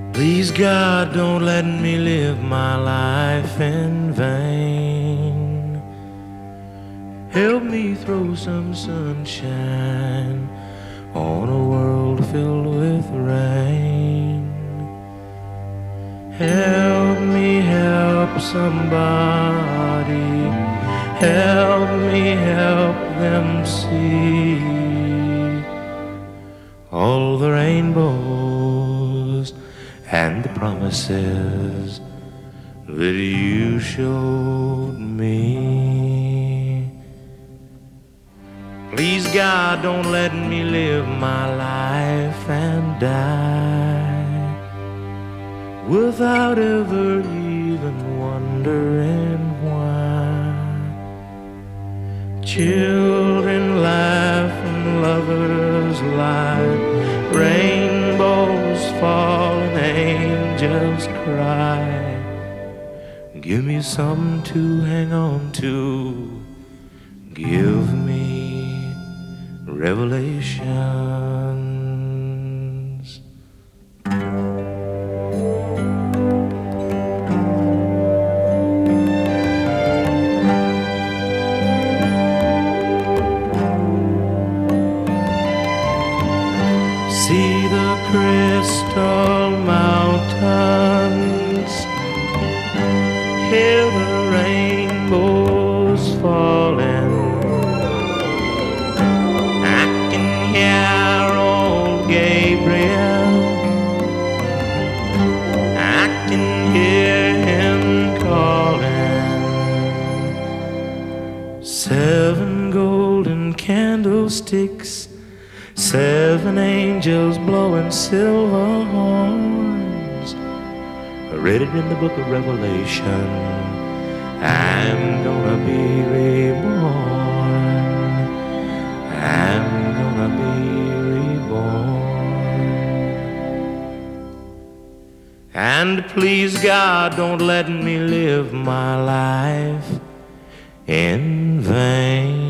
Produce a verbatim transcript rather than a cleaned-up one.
Please God, don't let me live my life in vain. Help me throw some sunshine on a world filled with rain. Help me help somebody. Help me help them see all the rainbows and the promises that you showed me. Please God, don't let me live my life and die without ever even wondering why. Children laugh and lovers lie, rainbows fall and angels cry. Give me something to hang on to, give me revelations. See the crystal mountains, hear the rainbows falling. I can hear old Gabriel, I can hear him calling. Seven golden candlesticks, seven angels blowing silver horns. I read it in the book of Revelation. I'm gonna be reborn. I'm gonna be reborn. And please God, don't let me live my life in vain.